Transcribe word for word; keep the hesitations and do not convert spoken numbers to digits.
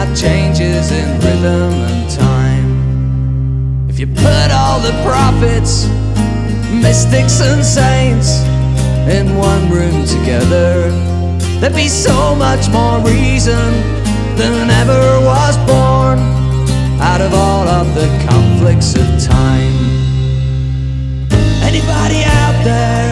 about changes in rhythm and time. If you put all the prophets, mystics and saints in one room together, there'd be so much more reason than ever was born out of all of the conflicts of time. Anybody out there